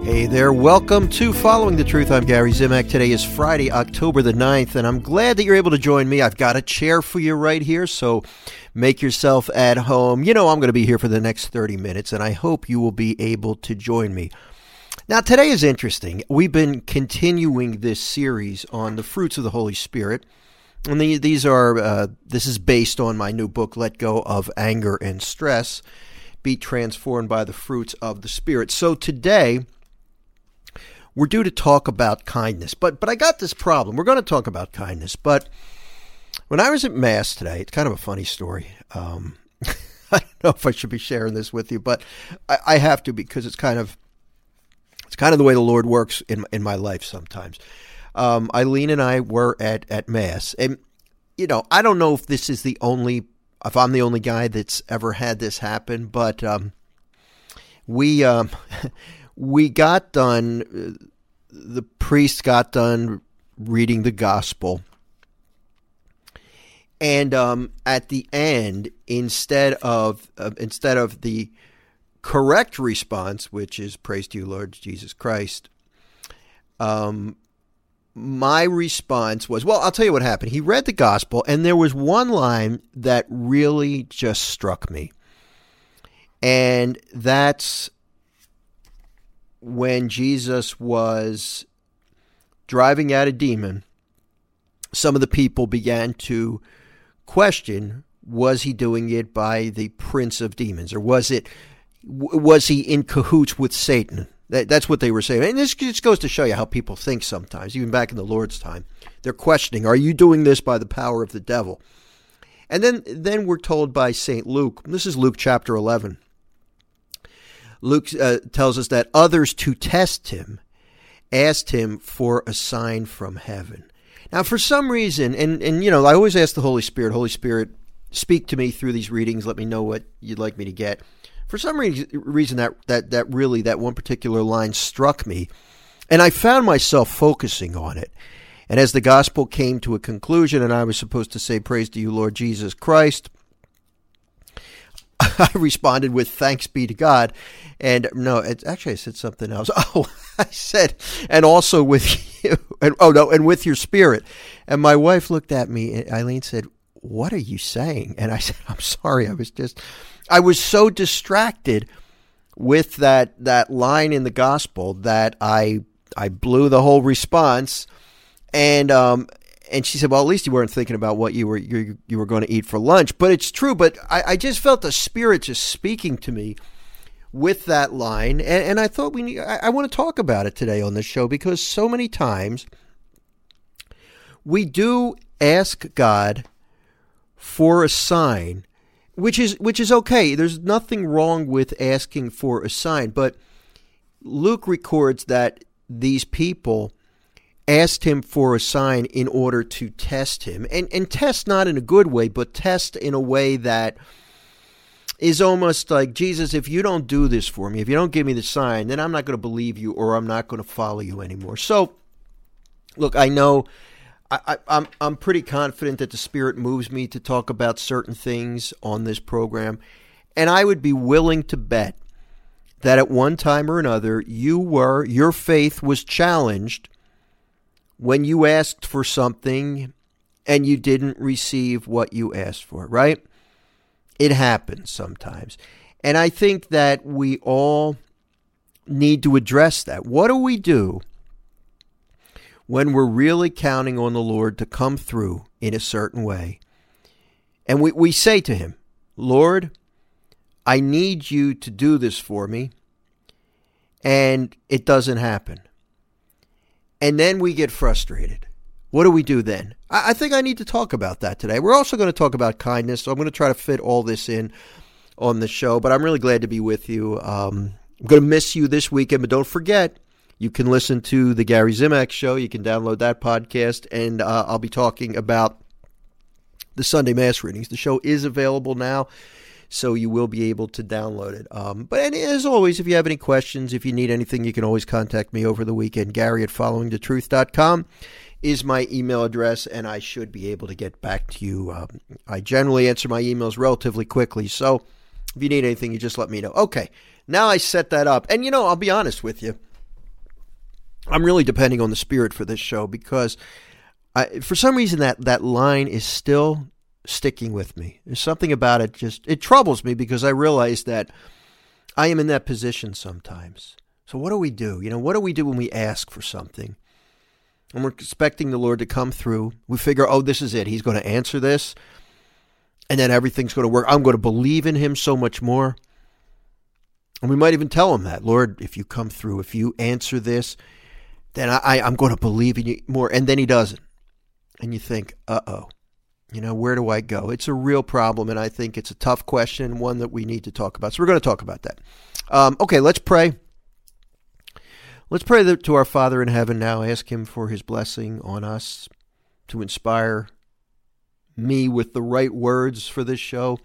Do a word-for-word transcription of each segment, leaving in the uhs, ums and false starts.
Hey there, welcome to Following the Truth. I'm Gary Zimak. Today is Friday, October the ninth, and I'm glad that you're able to join me. I've got a chair for you right here, so make yourself at home. You know I'm going to be here for the next thirty minutes, and I hope you will be able to join me. Now, today is interesting. We've been continuing this series on the fruits of the Holy Spirit, and the, these are, uh, this is based on my new book, Let Go of Anger and Stress, Be Transformed by the Fruits of the Spirit. So today, we're due to talk about kindness, but but I got this problem. We're going to talk about kindness, but when I was at Mass today, it's kind of a funny story. Um, I don't know if I should be sharing this with you, but I, I have to because it's kind of it's kind of the way the Lord works in in my life sometimes. Um, Eileen and I were at at Mass, and you know I don't know if this is the only if I'm the only guy that's ever had this happen, but um, we. Um, We got done, the priest got done reading the gospel, and um, at the end, instead of uh, instead of the correct response, which is praise to you, Lord Jesus Christ, um, my response was, well, I'll tell you what happened. He read the gospel, and there was one line that really just struck me, and that's when Jesus was driving out a demon. Some of the people began to question, was he doing it by the prince of demons, or was it was he in cahoots with Satan? That, that's what they were saying. And this just goes to show you how people think sometimes, even back in the Lord's time. They're questioning, are you doing this by the power of the devil? And then, then we're told by Saint Luke, this is Luke chapter eleven, Luke uh, tells us that others, to test him, asked him for a sign from heaven. Now, for some reason, and, and you know, I always ask the Holy Spirit, Holy Spirit, speak to me through these readings. Let me know what you'd like me to get. For some re- reason, that, that, that really, that one particular line struck me, and I found myself focusing on it. And as the gospel came to a conclusion, and I was supposed to say, praise to you, Lord Jesus Christ, I responded with thanks be to God. And no, it's actually I said something else. Oh, I said, and also with you. And, oh, no, and with your spirit. And my wife looked at me, and Eileen said, what are you saying? And I said, I'm sorry. I was just, I was so distracted with that, that line in the gospel that I, I blew the whole response. And, um, And she said, well, at least you weren't thinking about what you were you, you were going to eat for lunch. But it's true. But I, I just felt the Spirit just speaking to me with that line. And, and I thought we need, I, I want to talk about it today on this show, because so many times we do ask God for a sign, which is which is okay. There's nothing wrong with asking for a sign. But Luke records that these people asked him for a sign in order to test him. And and test not in a good way, but test in a way that is almost like, Jesus, if you don't do this for me, if you don't give me the sign, then I'm not going to believe you, or I'm not going to follow you anymore. So, look, I know I, I, I'm I'm pretty confident that the Spirit moves me to talk about certain things on this program, and I would be willing to bet that at one time or another, you were, your faith was challenged when you asked for something and you didn't receive what you asked for, right? It happens sometimes. And I think that we all need to address that. What do we do when we're really counting on the Lord to come through in a certain way? And we, we say to him, Lord, I need you to do this for me, and it doesn't happen. And then we get frustrated. What do we do then? I, I think I need to talk about that today. We're also going to talk about kindness, so I'm going to try to fit all this in on the show, but I'm really glad to be with you. Um, I'm going to miss you this weekend, but don't forget, you can listen to the Gary Zimak Show. You can download that podcast, and uh, I'll be talking about the Sunday Mass readings. The show is available now, so you will be able to download it. Um, but and as always, if you have any questions, if you need anything, you can always contact me over the weekend. Gary at following the truth dot com is my email address, and I should be able to get back to you. Um, I generally answer my emails relatively quickly, so if you need anything, you just let me know. Okay, now I set that up. And, you know, I'll be honest with you. I'm really depending on the Spirit for this show because I, for some reason that, that line is still sticking with me. There's something about it just, it troubles me because I realize that I am in that position sometimes. So what do we do? You know, what do we do when we ask for something? And we're expecting the Lord to come through. We figure, oh, this is it. He's going to answer this. And then everything's going to work. I'm going to believe in him so much more. And we might even tell him that, Lord, if you come through, if you answer this, then I, I, I'm going to believe in you more. And then he doesn't. And you think, uh-oh, you know, where do I go? It's a real problem. And I think it's a tough question, one that we need to talk about. So we're going to talk about that. Um, okay, let's pray. Let's pray to our Father in heaven now. Ask him for his blessing on us to inspire me with the right words for this show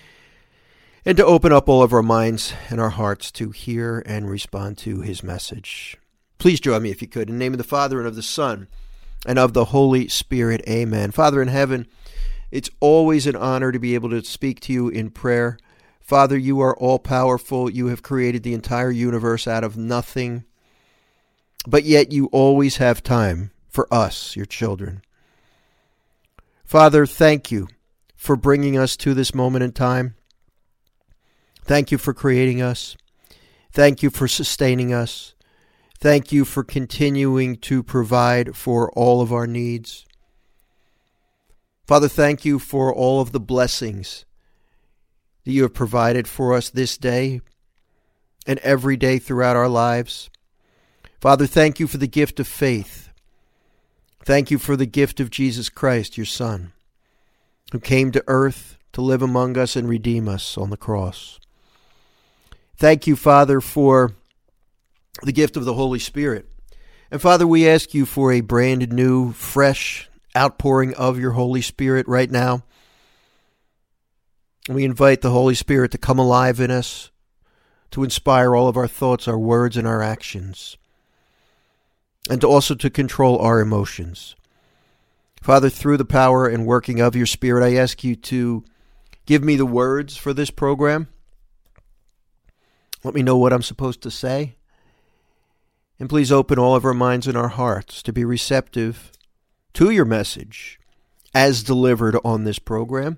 and to open up all of our minds and our hearts to hear and respond to his message. Please join me if you could. In the name of the Father and of the Son and of the Holy Spirit. Amen. Father in heaven, it's always an honor to be able to speak to you in prayer. Father, you are all powerful. You have created the entire universe out of nothing. But yet you always have time for us, your children. Father, thank you for bringing us to this moment in time. Thank you for creating us. Thank you for sustaining us. Thank you for continuing to provide for all of our needs. Father, thank you for all of the blessings that you have provided for us this day and every day throughout our lives. Father, thank you for the gift of faith. Thank you for the gift of Jesus Christ, your Son, who came to earth to live among us and redeem us on the cross. Thank you, Father, for the gift of the Holy Spirit. And Father, we ask you for a brand new, fresh outpouring of your Holy Spirit right now. We invite the Holy Spirit to come alive in us, to inspire all of our thoughts, our words, and our actions, and to also to control our emotions. Father, through the power and working of your Spirit, I ask you to give me the words for this program. Let me know what I'm supposed to say. And please open all of our minds and our hearts to be receptive to your message as delivered on this program.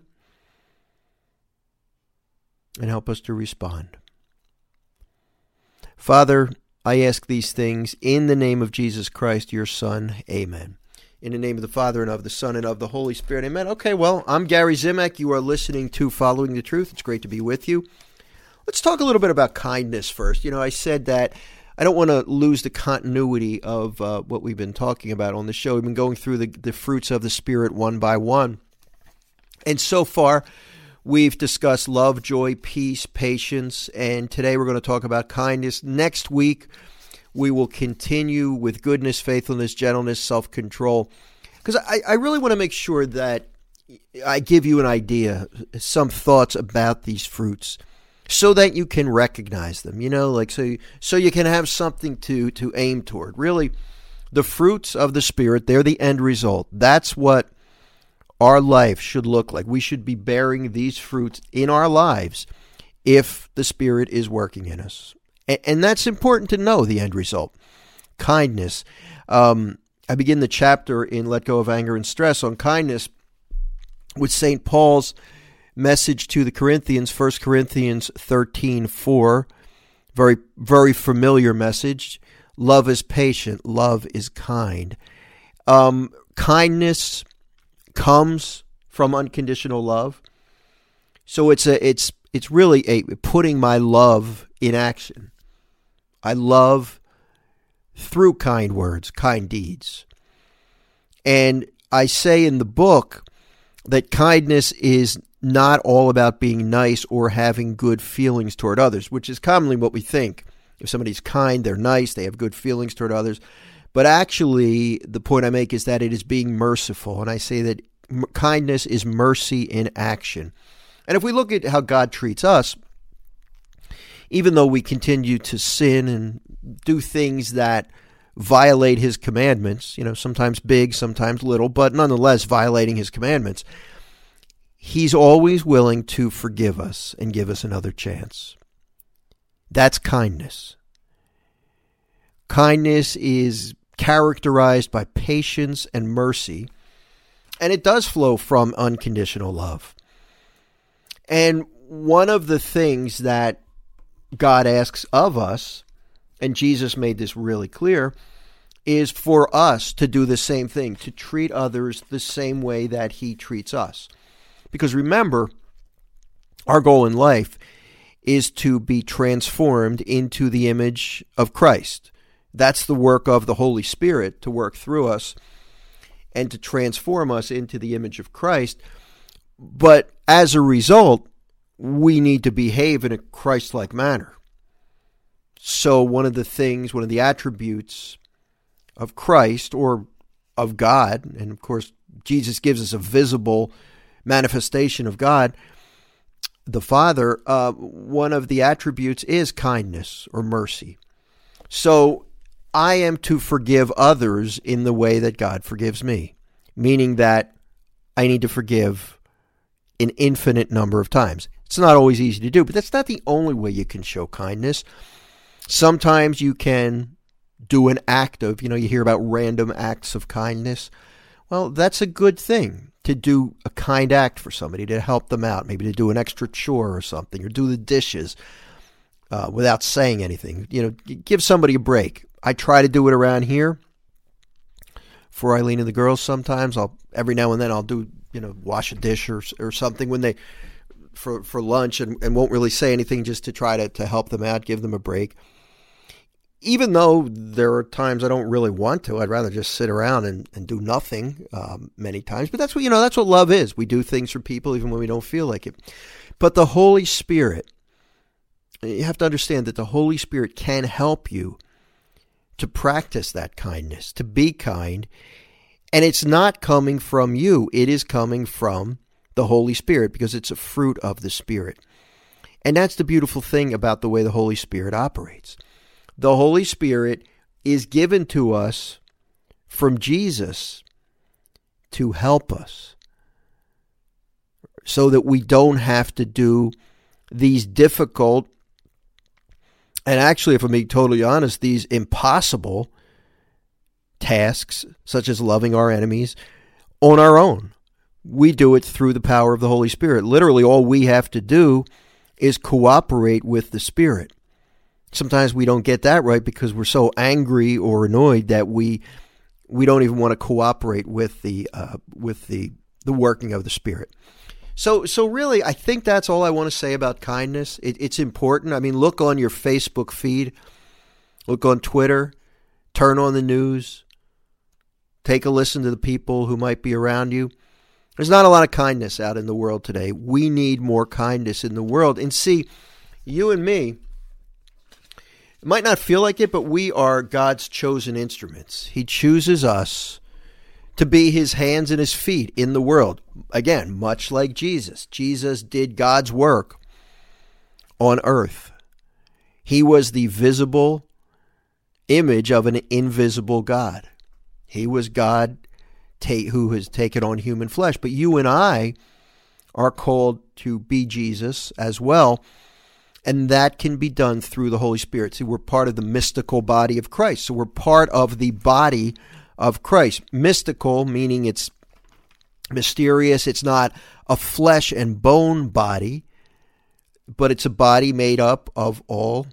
And help us to respond. Father, I ask these things in the name of Jesus Christ, your Son. Amen. In the name of the Father, and of the Son, and of the Holy Spirit. Amen. Okay, well, I'm Gary Zimak. You are listening to Following the Truth. It's great to be with you. Let's talk a little bit about kindness first. You know, I said that I don't want to lose the continuity of uh, what we've been talking about on the show. We've been going through the, the fruits of the Spirit one by one. And so far, we've discussed love, joy, peace, patience, and today we're going to talk about kindness. Next week, we will continue with goodness, faithfulness, gentleness, self-control. Because I, I really want to make sure that I give you an idea, some thoughts about these fruits, so that you can recognize them, you know, like so, so you can have something to, to aim toward. Really, the fruits of the Spirit, they're the end result. That's what our life should look like. We should be bearing these fruits in our lives if the Spirit is working in us. And, and that's important to know, the end result. Kindness. Um, I begin the chapter in Let Go of Anger and Stress on kindness with Saint Paul's message to the Corinthians, First Corinthians thirteen four. Very, very familiar message. Love is patient. Love is kind. Um, kindness comes from unconditional love. So it's a it's it's really a putting my love in action. I love through kind words, kind deeds. And I say in the book that kindness is not all about being nice or having good feelings toward others, which is commonly what we think. If somebody's kind, they're nice, they have good feelings toward others. But actually, the point I make is that it is being merciful. And I say that m- kindness is mercy in action. And if we look at how God treats us, even though we continue to sin and do things that violate his commandments, you know, sometimes big, sometimes little, but nonetheless violating his commandments, he's always willing to forgive us and give us another chance. That's kindness. Kindness is characterized by patience and mercy, and it does flow from unconditional love. And one of the things that God asks of us, and Jesus made this really clear, is for us to do the same thing, to treat others the same way that he treats us. Because remember, our goal in life is to be transformed into the image of Christ. That's the work of the Holy Spirit, to work through us and to transform us into the image of Christ. But as a result, we need to behave in a Christ-like manner. So one of the things, one of the attributes of Christ or of God, and of course Jesus gives us a visible manifestation of God, the Father, uh, one of the attributes is kindness or mercy. So I am to forgive others in the way that God forgives me, meaning that I need to forgive an infinite number of times. It's not always easy to do, but that's not the only way you can show kindness. Sometimes you can do an act of, you know, you hear about random acts of kindness. Well, that's a good thing, to do a kind act for somebody, to help them out, maybe to do an extra chore or something, or do the dishes uh, without saying anything. You know, give somebody a break. I try to do it around here for Eileen and the girls sometimes. I'll every now and then I'll do, you know, wash a dish or or something when they for for lunch and, and won't really say anything, just to try to, to help them out, give them a break. Even though there are times I don't really want to, I'd rather just sit around and, and do nothing um, many times. But that's what, you know, that's what love is. We do things for people even when we don't feel like it. But the Holy Spirit, you have to understand that the Holy Spirit can help you to practice that kindness, to be kind. And it's not coming from you. It is coming from the Holy Spirit, because it's a fruit of the Spirit. And that's the beautiful thing about the way the Holy Spirit operates. The Holy Spirit is given to us from Jesus to help us, so that we don't have to do these difficult, and actually, if I'm being totally honest, these impossible tasks, such as loving our enemies, on our own. We do it through the power of the Holy Spirit. Literally, all we have to do is cooperate with the Spirit. Sometimes we don't get that right because we're so angry or annoyed that we we don't even want to cooperate with the uh, with the the working of the Spirit. So so really, I think that's all I want to say about kindness. It, it's important. I mean, look on your Facebook feed, look on Twitter, turn on the news, take a listen to the people who might be around you. There's not a lot of kindness out in the world today. We need more kindness in the world. And see, you and me, it might not feel like it, but we are God's chosen instruments. He chooses us to be his hands and his feet in the world. Again, much like Jesus. Jesus did God's work on earth. He was the visible image of an invisible God. He was God ta- who has taken on human flesh. But you and I are called to be Jesus as well. And that can be done through the Holy Spirit. See, we're part of the mystical body of Christ. So we're part of the body of Christ. Mystical, meaning it's mysterious. It's not a flesh and bone body, but it's a body made up of all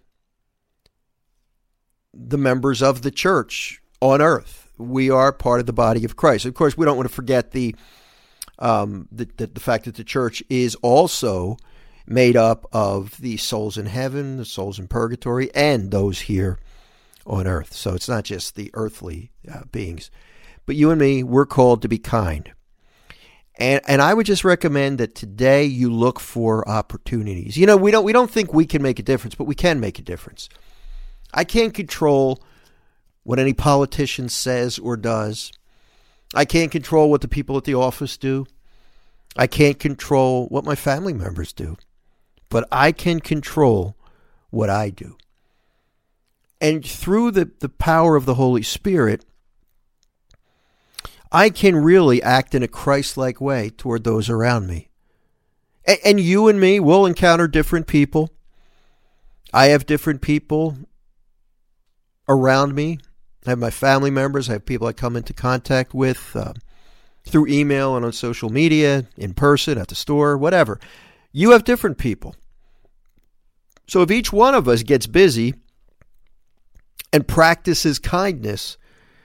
the members of the church on earth. We are part of the body of Christ. Of course, we don't want to forget the um, the, the, the fact that the church is also made up of the souls in heaven, the souls in purgatory, and those here on earth. So it's not just the earthly uh, beings. But you and me, we're called to be kind. And and I would just recommend that today you look for opportunities. You know, we don't we don't think we can make a difference, but we can make a difference. I can't control what any politician says or does. I can't control what the people at the office do. I can't control what my family members do. But I can control what I do. And through the, the power of the Holy Spirit, I can really act in a Christ-like way toward those around me. And, and you and me will encounter different people. I have different people around me. I have my family members. I have people I come into contact with uh, through email and on social media, in person, at the store, whatever. You have different people. So if each one of us gets busy and practices kindness,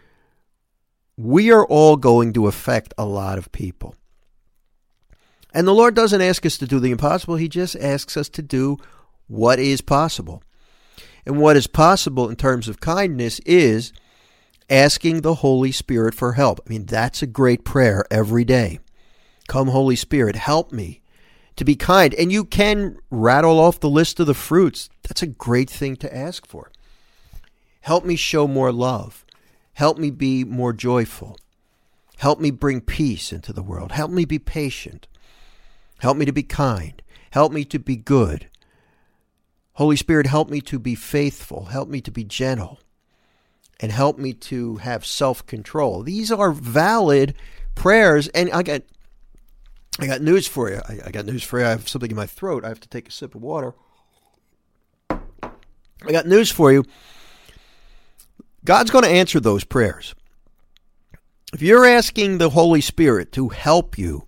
we are all going to affect a lot of people. And the Lord doesn't ask us to do the impossible. He just asks us to do what is possible. And what is possible in terms of kindness is asking the Holy Spirit for help. I mean, that's a great prayer every day. Come, Holy Spirit, help me to be kind. And you can rattle off the list of the fruits. That's a great thing to ask for. Help me show more love. Help me be more joyful. Help me bring peace into the world. Help me be patient. Help me to be kind. Help me to be good. Holy Spirit, help me to be faithful. Help me to be gentle. And help me to have self-control. These are valid prayers. And I got I got news for you. I, I got news for you. I have something in my throat. I have to take a sip of water. I got news for you. God's going to answer those prayers. If you're asking the Holy Spirit to help you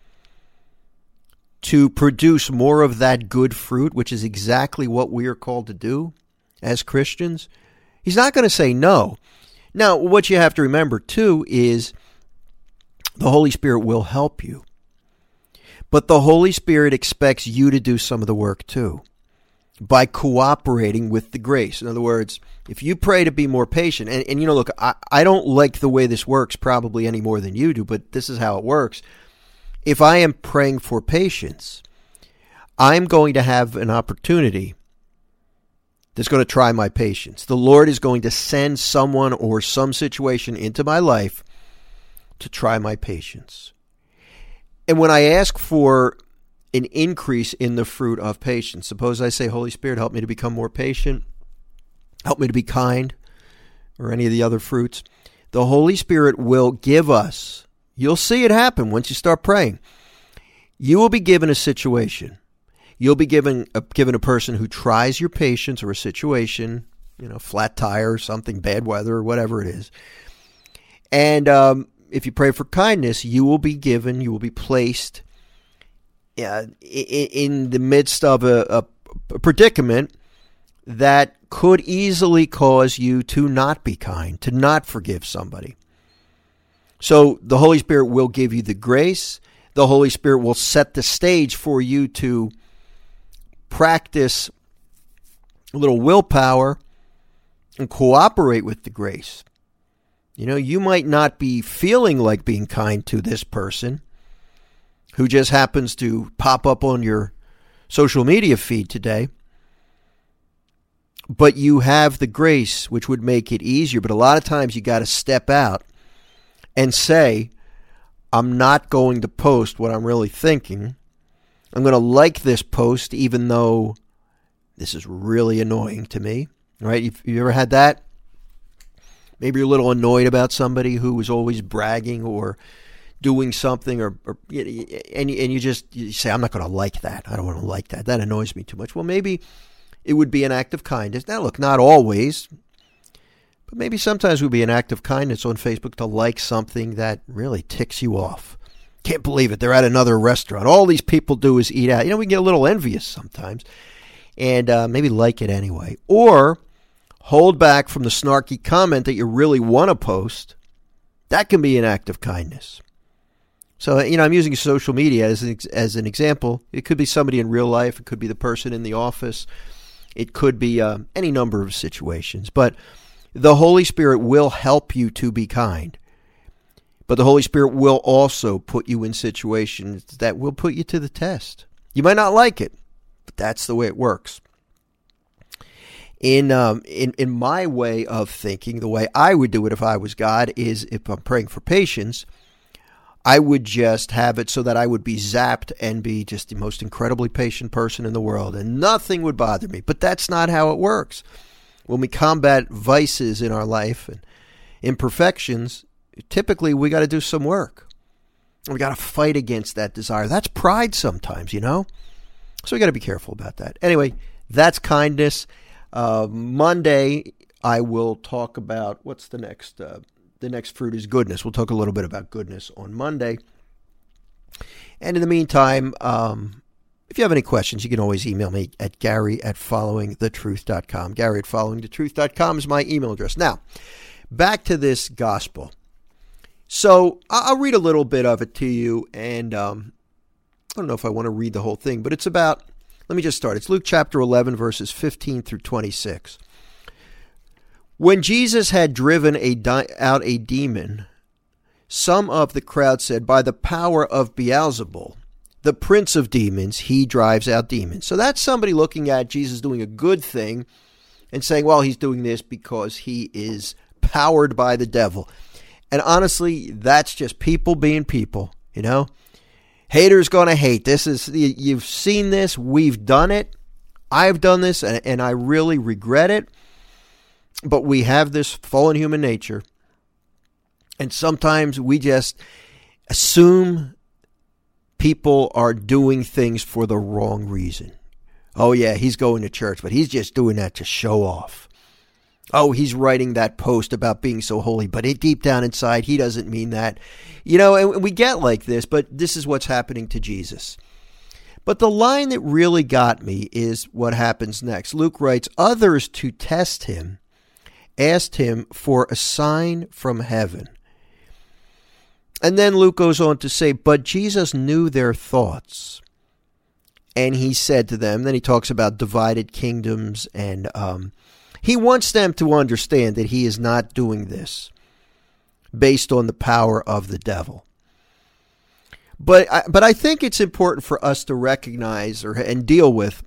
to produce more of that good fruit, which is exactly what we are called to do as Christians, He's not going to say no. Now, what you have to remember, too, is the Holy Spirit will help you. But the Holy Spirit expects you to do some of the work, too, by cooperating with the grace. In other words, if you pray to be more patient, and, and you know, look, I, I don't like the way this works probably any more than you do, but this is how it works. If I am praying for patience, I'm going to have an opportunity that's going to try my patience. The Lord is going to send someone or some situation into my life to try my patience. And when I ask for an increase in the fruit of patience, suppose I say, Holy Spirit, help me to become more patient, help me to be kind, or any of the other fruits, the Holy Spirit will give us, you'll see it happen once you start praying. You will be given a situation. You'll be given a, given a person who tries your patience or a situation, you know, flat tire or something, bad weather or whatever it is. And um, if you pray for kindness, you will be given, you will be placed uh, in, in the midst of a, a, a predicament that could easily cause you to not be kind, to not forgive somebody. So the Holy Spirit will give you the grace. The Holy Spirit will set the stage for you to practice a little willpower and cooperate with the grace. You know, you might not be feeling like being kind to this person who just happens to pop up on your social media feed today, but you have the grace which would make it easier. But a lot of times you got to step out and say, I'm not going to post what I'm really thinking. I'm going to like this post even though this is really annoying to me, right? You've, you ever had that? Maybe you're a little annoyed about somebody who is always bragging or doing something, or, or and, you, and you just you say, I'm not going to like that. I don't want to like that. That annoys me too much. Well, maybe it would be an act of kindness. Now, look, not always, but maybe sometimes it would be an act of kindness on Facebook to like something that really ticks you off. Can't believe it. They're at another restaurant. All these people do is eat out. You know, we can get a little envious sometimes. And uh, maybe like it anyway. Or hold back from the snarky comment that you really want to post. That can be an act of kindness. So, you know, I'm using social media as an, as an example. It could be somebody in real life. It could be the person in the office. It could be uh, any number of situations. But the Holy Spirit will help you to be kind. But the Holy Spirit will also put you in situations that will put you to the test. You might not like it, but that's the way it works. In um, in in my way of thinking, the way I would do it if I was God is, if I'm praying for patience, I would just have it so that I would be zapped and be just the most incredibly patient person in the world, and nothing would bother me. But that's not how it works. When we combat vices in our life and imperfections, typically we got to do some work. We got to fight against that desire. That's pride sometimes, you know? So we got to be careful about that. Anyway, that's kindness. Uh, Monday, I will talk about, what's the next, uh, the next fruit is goodness. We'll talk a little bit about goodness on Monday. And in the meantime, um, if you have any questions, you can always email me at Gary at following the truth dot com. Gary at following the truth dot com is my email address. Now, back to this gospel. So I'll read a little bit of it to you, and um, I don't know if I want to read the whole thing, but it's about, let me just start. It's Luke chapter eleven, verses fifteen through twenty-six. When Jesus had driven a di- out a demon, some of the crowd said, by the power of Beelzebul, the prince of demons, he drives out demons. So that's somebody looking at Jesus doing a good thing and saying, well, he's doing this because he is powered by the devil. And honestly, that's just people being people, you know. Haters going to hate. This is, you've seen this. We've done it. I've done this, and, and I really regret it. But we have this fallen human nature. And sometimes we just assume people are doing things for the wrong reason. Oh, yeah, he's going to church, but he's just doing that to show off. Oh, he's writing that post about being so holy, but it, deep down inside, he doesn't mean that. You know, and we get like this, but this is what's happening to Jesus. But the line that really got me is what happens next. Luke writes, others to test him asked him for a sign from heaven. And then Luke goes on to say, but Jesus knew their thoughts. And he said to them, then he talks about divided kingdoms, and um, he wants them to understand that he is not doing this based on the power of the devil. But I, but I think it's important for us to recognize or and deal with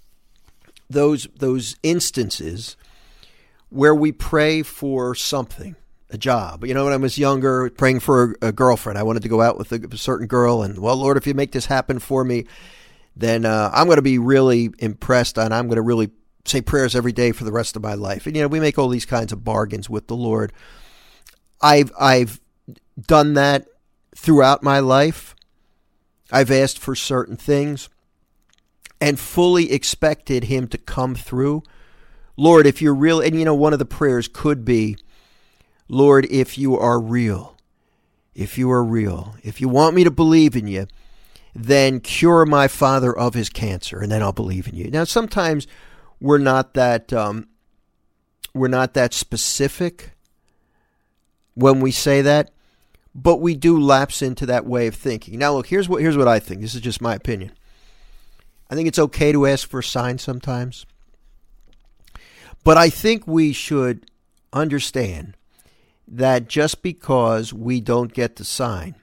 those those instances where we pray for something, a job. You know, when I was younger, praying for a, a girlfriend, I wanted to go out with a, a certain girl, and, well, Lord, if you make this happen for me, then uh, I'm going to be really impressed, and I'm going to really say prayers every day for the rest of my life. And, you know, we make all these kinds of bargains with the Lord. I've I've done that throughout my life. I've asked for certain things and fully expected him to come through. Lord, if you're real, and, you know, one of the prayers could be, Lord, if you are real, if you are real, if you want me to believe in you, then cure my father of his cancer, and then I'll believe in you. Now, sometimes we're not that um, we're not that specific when we say that, but we do lapse into that way of thinking. Now, look, here's what here's what I think. This is just my opinion. I think it's okay to ask for a sign sometimes, but I think we should understand that just because we don't get the sign,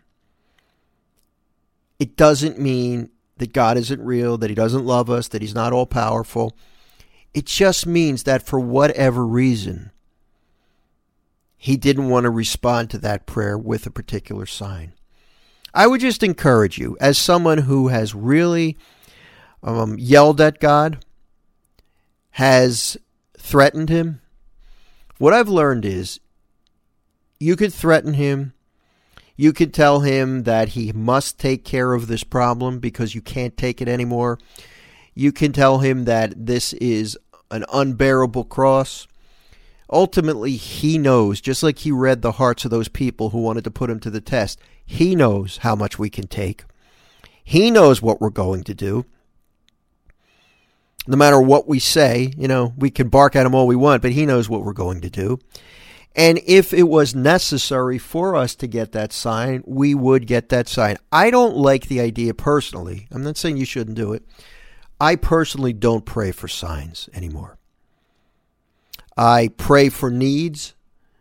it doesn't mean that God isn't real, that he doesn't love us, that he's not all-powerful. It just means that for whatever reason, he didn't want to respond to that prayer with a particular sign. I would just encourage you, as someone who has really um, yelled at God, has threatened him, what I've learned is you could threaten him. You could tell him that he must take care of this problem because you can't take it anymore. You can tell him that this is an unbearable cross. Ultimately, he knows, just like he read the hearts of those people who wanted to put him to the test, he knows how much we can take. He knows what we're going to do. No matter what we say, you know, we can bark at him all we want, but he knows what we're going to do. And if it was necessary for us to get that sign, we would get that sign. I don't like the idea personally. I'm not saying you shouldn't do it. I personally don't pray for signs anymore. I pray for needs.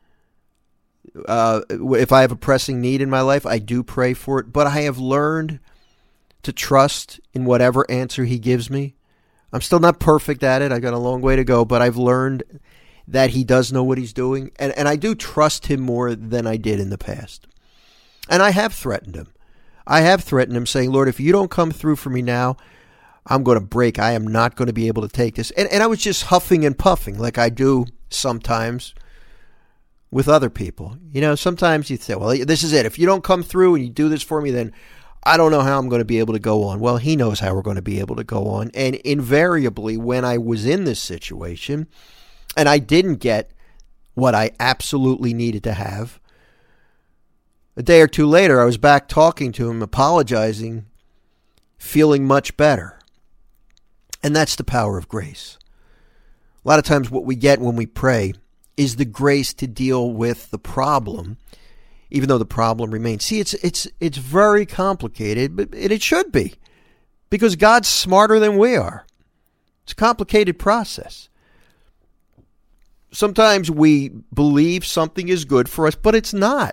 Uh, if I have a pressing need in my life, I do pray for it. But I have learned to trust in whatever answer he gives me. I'm still not perfect at it. I got a long way to go, but I've learned that he does know what he's doing. And, and I do trust him more than I did in the past. And I have threatened him. I have threatened him saying, Lord, if you don't come through for me now, I'm going to break. I am not going to be able to take this. And, and I was just huffing and puffing like I do sometimes with other people. You know, sometimes you say, well, this is it. If you don't come through and you do this for me, then I don't know how I'm going to be able to go on. Well, he knows how we're going to be able to go on. And invariably, when I was in this situation, and I didn't get what I absolutely needed to have. A day or two later, I was back talking to him, apologizing, feeling much better. And that's the power of grace. A lot of times what we get when we pray is the grace to deal with the problem, even though the problem remains. See, it's it's it's very complicated, but it should be, because God's smarter than we are. It's a complicated process. Sometimes we believe something is good for us, but it's not.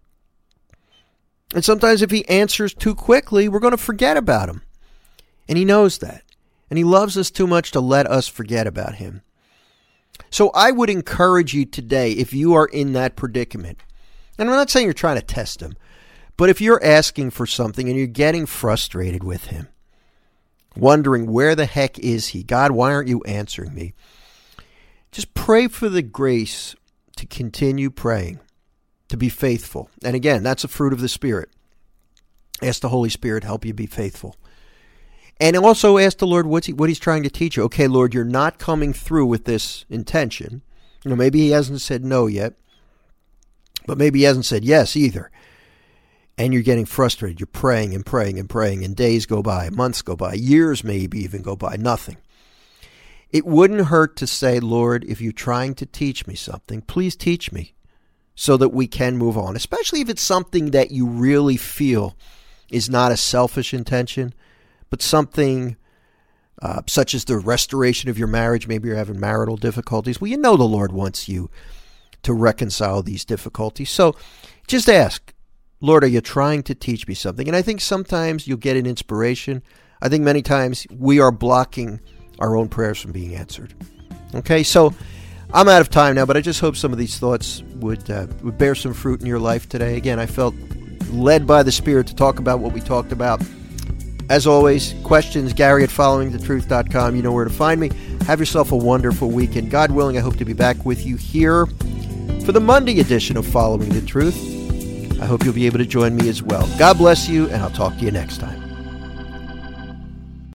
And sometimes if he answers too quickly, we're going to forget about him. And he knows that. And he loves us too much to let us forget about him. So I would encourage you today, if you are in that predicament, and I'm not saying you're trying to test him, but if you're asking for something and you're getting frustrated with him, wondering where the heck is he? God, why aren't you answering me? Just pray for the grace to continue praying, to be faithful. And again, that's a fruit of the Spirit. Ask the Holy Spirit to help you be faithful. And also ask the Lord what's he, what he's trying to teach you. Okay, Lord, you're not coming through with this intention. You know, maybe he hasn't said no yet, but maybe he hasn't said yes either. And you're getting frustrated. You're praying and praying and praying, and days go by, months go by, years maybe even go by, nothing. It wouldn't hurt to say, Lord, if you're trying to teach me something, please teach me so that we can move on, especially if it's something that you really feel is not a selfish intention, but something uh, such as the restoration of your marriage. Maybe you're having marital difficulties. Well, you know the Lord wants you to reconcile these difficulties. So just ask, Lord, are you trying to teach me something? And I think sometimes you'll get an inspiration. I think many times we are blocking our own prayers from being answered. Okay, so I'm out of time now, but I just hope some of these thoughts would uh, would bear some fruit in your life today. Again, I felt led by the Spirit to talk about what we talked about. As always, questions, Gary at following the truth dot com. You know where to find me. Have yourself a wonderful weekend. God willing, I hope to be back with you here for the Monday edition of Following the Truth. I hope you'll be able to join me as well. God bless you, and I'll talk to you next time.